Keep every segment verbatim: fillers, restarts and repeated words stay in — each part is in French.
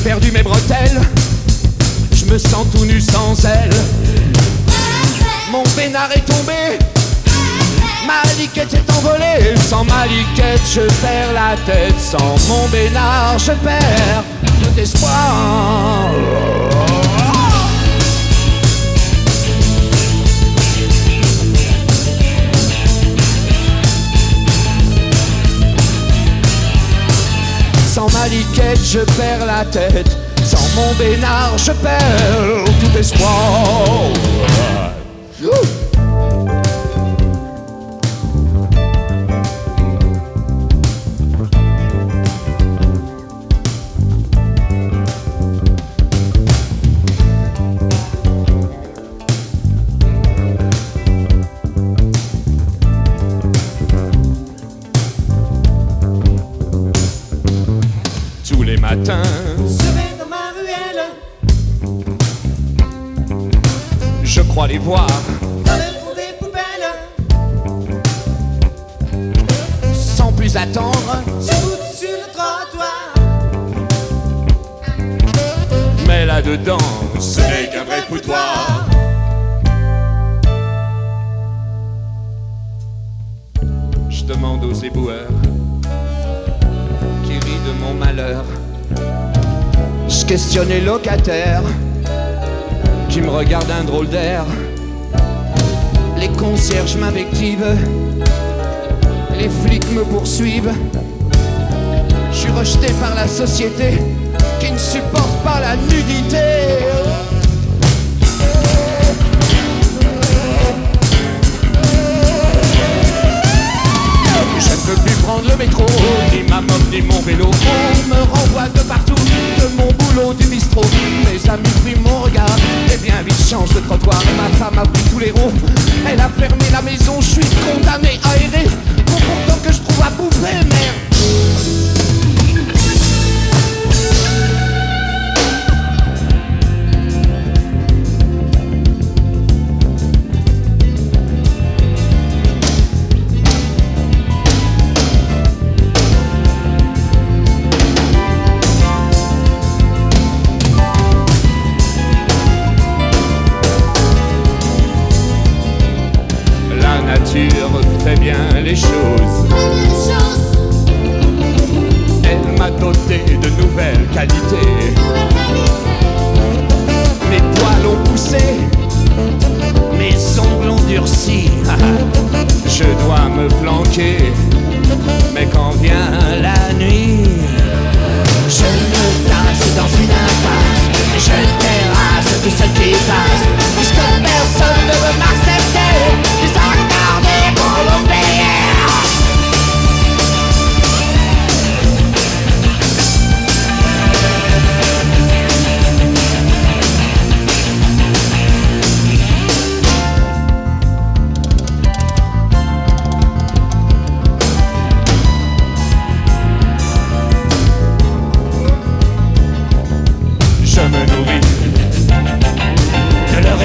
perdu mes bretelles, je me sens tout nu sans elle. Mon peinard est tombé, ma liquette s'est envolée. Sans ma liquette je perds la tête, sans mon bénard je perds tout espoir. Sans ma liquette je perds la tête, sans mon bénard je perds tout espoir. Tous les matins, je vais dans ma ruelle, je crois les voir dans le fond des poubelles. sans plus attendre, Je bouge sur le trottoir, mais là-dedans, ce n'est qu'un vrai foutoir. Je demande aux éboueurs qui rient de mon malheur. Je questionne les locataires qui me regardent un drôle d'air. Les concierges m'invectivent, les flics me poursuivent. Je suis rejeté par la société qui ne supporte pas la nudité. Je ne peux plus prendre le métro, ni ma moto, ni mon vélo. On me renvoie de partout, de mon boulot, du bistrot. Mes amis prient mon regard, et bien vite change de trottoir. Ma femme a pris tous les roues, elle a fermé la maison. Je suis condamné à errer, pour pourtant que je trouve à bouffer, merde. La nature fait bien les choses. Elle m'a doté de nouvelles qualités. Mes poils ont poussé, mes ongles ont durci. Je dois me planquer, mais quand vient la nuit, je me place dans une impasse, je terrasse tout ce qui passe, puisque personne ne veut m'accepter. Les accordés pour l'oublier. Je me nourris de leur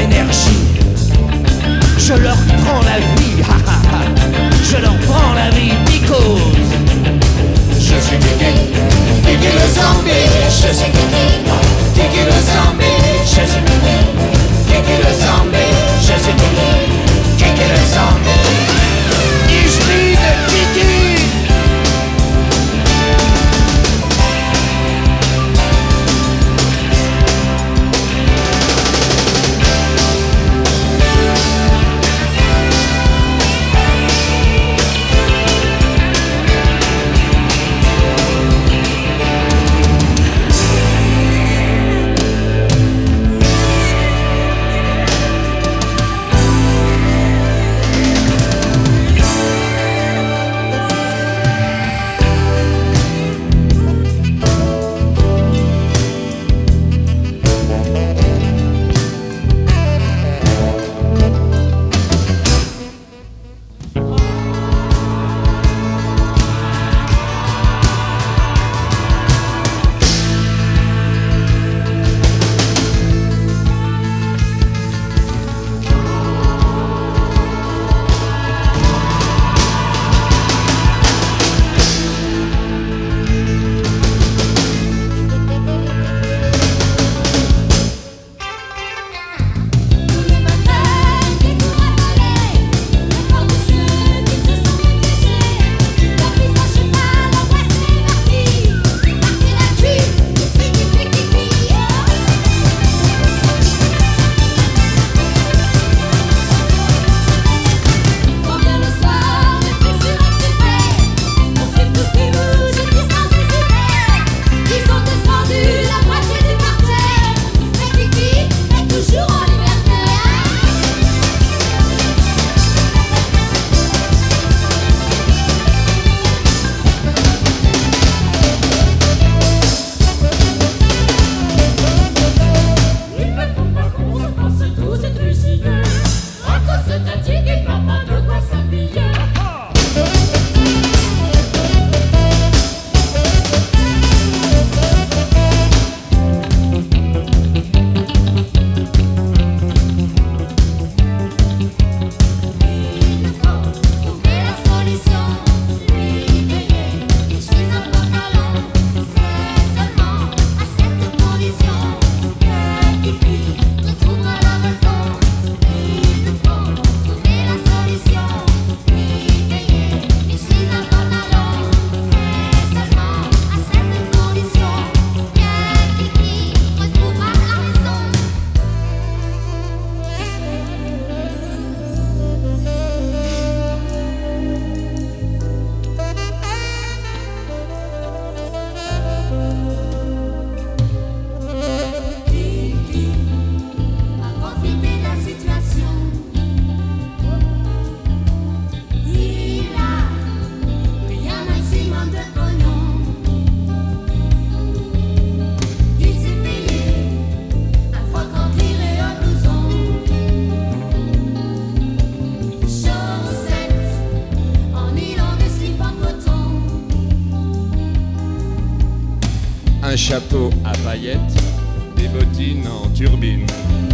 Un chapeau à paillettes, des bottines en turbine.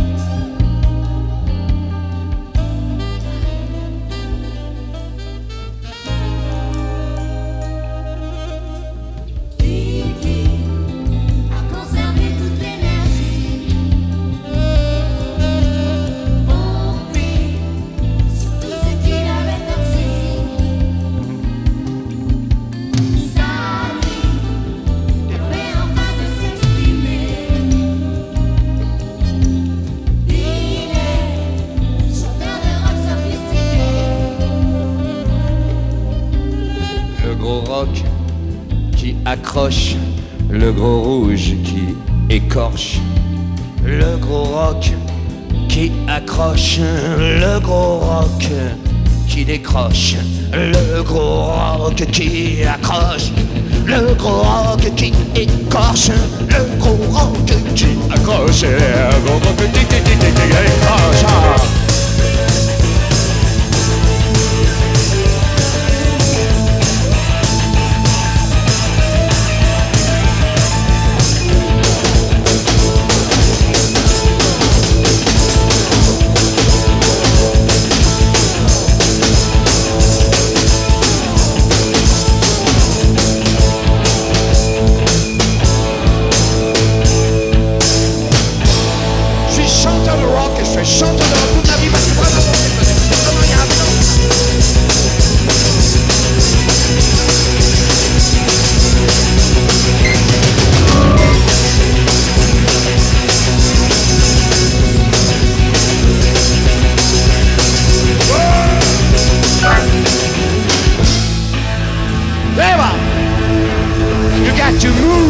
Qui accroche, le gros rouge qui écorche. Le gros rock qui accroche, le gros rock qui décroche. Le gros rock qui accroche, le gros rock qui écorche. Le gros rock qui accroche, le gros rock qui décroche. Chanteur de rock toute ma vie parce que vraiment vraiment il y a un blanc. Eva, you got to move.